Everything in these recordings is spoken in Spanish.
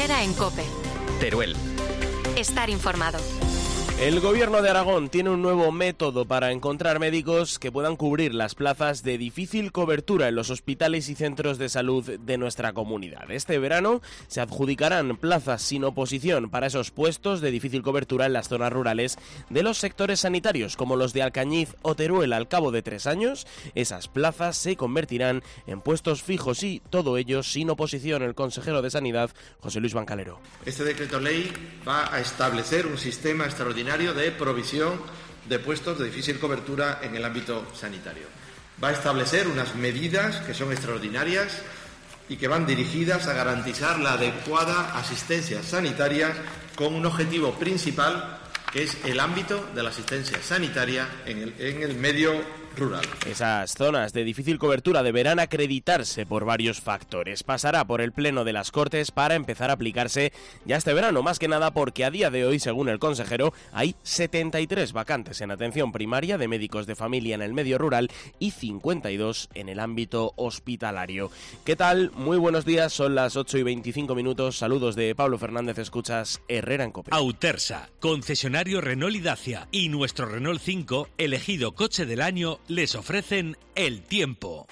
Herrera en COPE. Teruel. Estar informado. El Gobierno de Aragón tiene un nuevo método para encontrar médicos que puedan cubrir las plazas de difícil cobertura en los hospitales y centros de salud de nuestra comunidad. Este verano se adjudicarán plazas sin oposición para esos puestos de difícil cobertura en las zonas rurales de los sectores sanitarios, como los de Alcañiz o Teruel. Al cabo de 3 años, esas plazas se convertirán en puestos fijos y todo ello sin oposición. El consejero de Sanidad, José Luis Bancalero. Este decreto ley va a establecer un sistema extraordinario de provisión de puestos de difícil cobertura en el ámbito sanitario. Va a establecer unas medidas que son extraordinarias y que van dirigidas a garantizar la adecuada asistencia sanitaria con un objetivo principal, que es el ámbito de la asistencia sanitaria en el medio rural. Esas zonas de difícil cobertura deberán acreditarse por varios factores. Pasará por el Pleno de las Cortes para empezar a aplicarse ya este verano, más que nada porque a día de hoy, según el consejero, hay 73 vacantes en atención primaria de médicos de familia en el medio rural y 52 en el ámbito hospitalario. ¿Qué tal? Muy buenos días, son las 8:25. Saludos de Pablo Fernández, escuchas Herrera en COPE. Autersa, concesionario Renault y Dacia y nuestro Renault 5, elegido coche del año, les ofrecen el tiempo.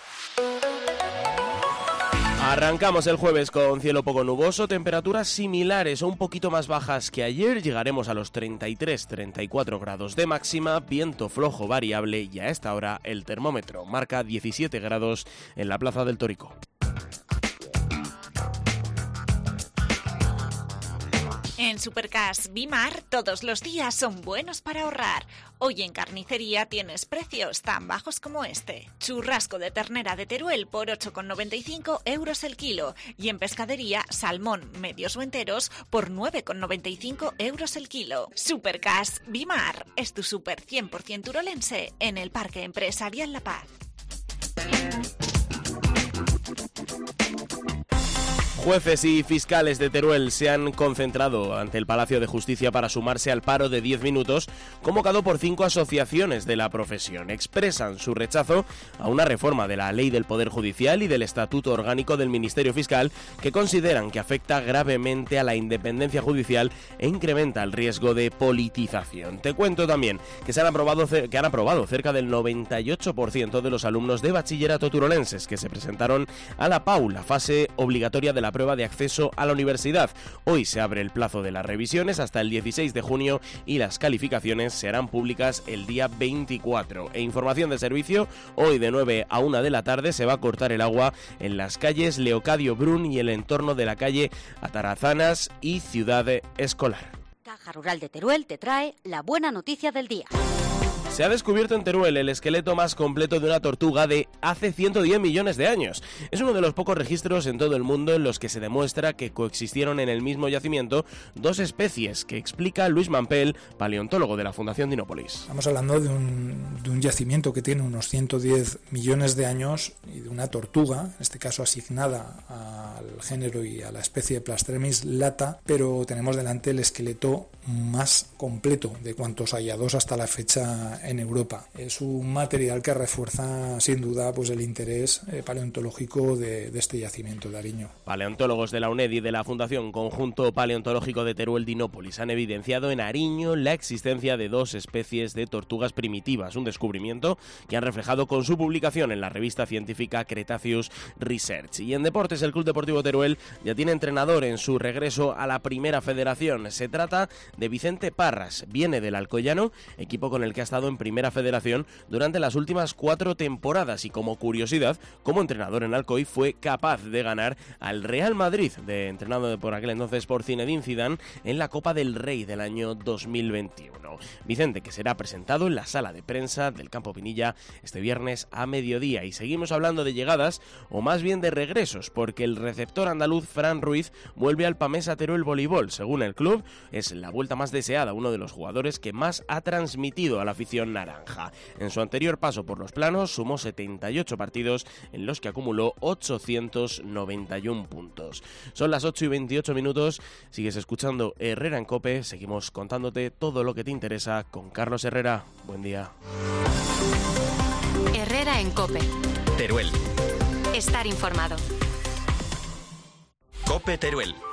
Arrancamos el jueves con cielo poco nuboso, temperaturas similares o un poquito más bajas que ayer. Llegaremos a los 33-34 grados de máxima, viento flojo variable y a esta hora el termómetro marca 17 grados en la Plaza del Torico. En Supercas Bimar todos los días son buenos para ahorrar. Hoy en carnicería tienes precios tan bajos como este. Churrasco de ternera de Teruel por 8,95 euros el kilo. Y en pescadería, salmón medios o enteros por 9,95 euros el kilo. Supercas Bimar es tu super 100% urolense en el Parque Empresarial La Paz. Jueces y fiscales de Teruel se han concentrado ante el Palacio de Justicia para sumarse al paro de 10 minutos convocado por 5 asociaciones de la profesión. Expresan su rechazo a una reforma de la Ley del Poder Judicial y del Estatuto Orgánico del Ministerio Fiscal que consideran que afecta gravemente a la independencia judicial e incrementa el riesgo de politización. Te cuento también que han aprobado cerca del 98% de los alumnos de bachillerato turolenses que se presentaron a la PAU, la fase obligatoria de la prueba de acceso a la universidad. Hoy se abre el plazo de las revisiones hasta el 16 de junio y las calificaciones serán públicas el día 24. E información de servicio, hoy de 9 a 1 de la tarde se va a cortar el agua en las calles Leocadio Brun y el entorno de la calle Atarazanas y Ciudad Escolar. Caja Rural de Teruel te trae la buena noticia del día. Se ha descubierto en Teruel el esqueleto más completo de una tortuga de hace 110 millones de años. Es uno de los pocos registros en todo el mundo en los que se demuestra que coexistieron en el mismo yacimiento dos especies, que explica Luis Mampel, paleontólogo de la Fundación Dinópolis. Estamos hablando de un yacimiento que tiene unos 110 millones de años y de una tortuga, en este caso asignada al género y a la especie Plastremis lata, pero tenemos delante el esqueleto más completo de cuantos hallados hasta la fecha en Europa. Es un material que refuerza sin duda pues el interés paleontológico de este yacimiento de Ariño. Paleontólogos de la UNED y de la Fundación Conjunto Paleontológico de Teruel Dinópolis han evidenciado en Ariño la existencia de dos especies de tortugas primitivas, un descubrimiento que han reflejado con su publicación en la revista científica Cretaceous Research. Y en deportes, el Club Deportivo Teruel ya tiene entrenador en su regreso a la Primera Federación. Se trata de Vicente Parras, viene del Alcoyano, equipo con el que ha estado en Primera Federación durante las últimas 4 temporadas y, como curiosidad, como entrenador en Alcoy fue capaz de ganar al Real Madrid, entrenado por aquel entonces por Zinedine Zidane, en la Copa del Rey del año 2021. Vicente, que será presentado en la sala de prensa del Campo Pinilla este viernes a mediodía. Y seguimos hablando de llegadas, o más bien de regresos, porque el receptor andaluz Fran Ruiz vuelve al Pamesa Teruel Voleibol. Según el club, es la vuelta más deseada, uno de los jugadores que más ha transmitido a la afición naranja. En su anterior paso por los planos sumó 78 partidos en los que acumuló 891 puntos. Son las 8:28, sigues escuchando Herrera en COPE, seguimos contándote todo lo que te interesa con Carlos Herrera. Buen día. Herrera en COPE. Teruel. Estar informado. COPE Teruel.